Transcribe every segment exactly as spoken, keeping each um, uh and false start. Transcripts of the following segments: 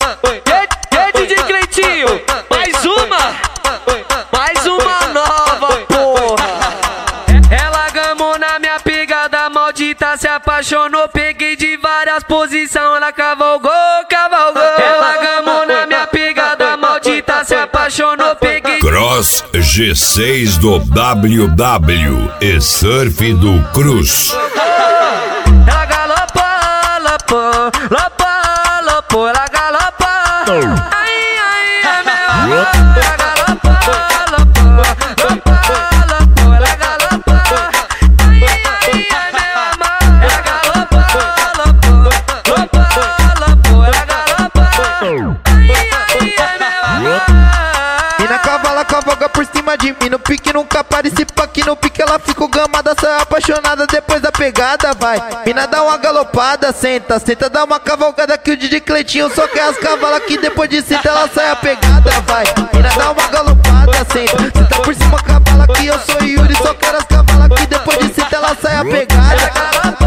E aí, D J Cleitinho, mais uma, mais uma nova, porra. Ela gamou na minha pegada, maldita se apaixonou. Peguei de várias posições, ela cavalgou, cavalgou. Ela gamou na minha pegada, maldita se apaixonou. Peguei Cross G seis do W W e Surf do Cruz. Ela galopou, galopou, galopou, galopou, ela galopou. Ai, ai, é meu amor. Ela galopou, galopou, galopou, galopou, ela galopou. Ai, ai, é meu amor. Ela galopou, galopou, galopou, galopou, ela galopou. Ai, ai, é meu amor. Mina cavala, cavalga por cima de mim. No pique nunca participa aqui no pique. Ela ficou gamada, sai apaixonada depois da pegada, vai. Mina dá uma galopada, senta, senta, dá uma cavalgada que o D J Cleitinho só quer as cavalas que depois de senta ela sai a pegada, vai. Mina dá uma galopada, senta, senta por cima cavala que eu sou Yuri, só quero as cavalas que depois de senta ela sai a pegada.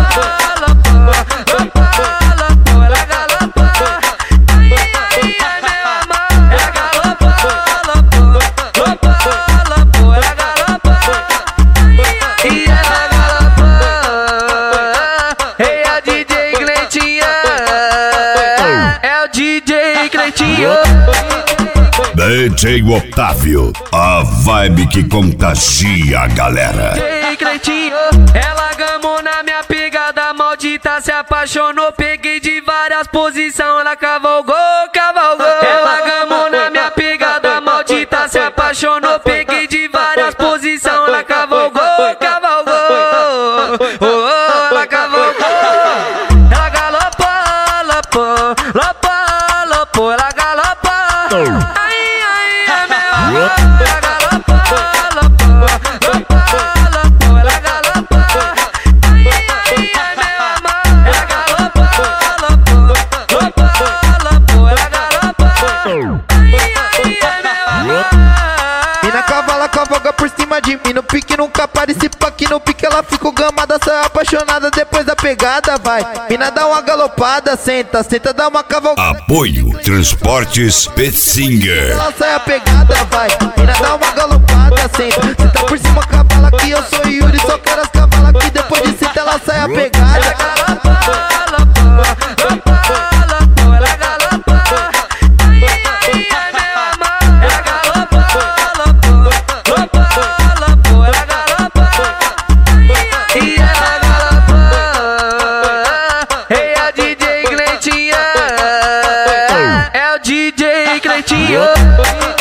D J Otávio, a vibe que contagia a galera. D J Cleitinho, ela gamou na minha pegada, maldita se apaixonou. Peguei de várias posições, ela cavalgou, cavalgou. Ela gamou na minha pegada, maldita se apaixonou. Peguei de várias posições, ela cavalgou, cavalgou. Oh, oh, ela cavalgou. Ela galopou, galopou, galopou, galopou, ela galopou. Ai, ai, é meu amor. Ela galopou, galopou, galopou, galopou, ela galopou. Ai, ai, é meu amor. Ela galopou, galopou, galopou, galopou, ela galopou. Ai, ai, é meu amor. Mina cavala, cavalga por cima de mim. No pique nunca participa aqui no pique. Ela ficou gamada, sai apaixonada depois da pegada, vai. Mina dá uma galopada, senta, senta, dá uma cavalgada. Apoio Transportes Petsinger. Ela sai a pegada, vai. Mina dá uma galopada, senta, senta por cima cavala que eu sou Yuri, só quero as cavalas que depois de senta ela sai a pegada. É o D J Cleitinho.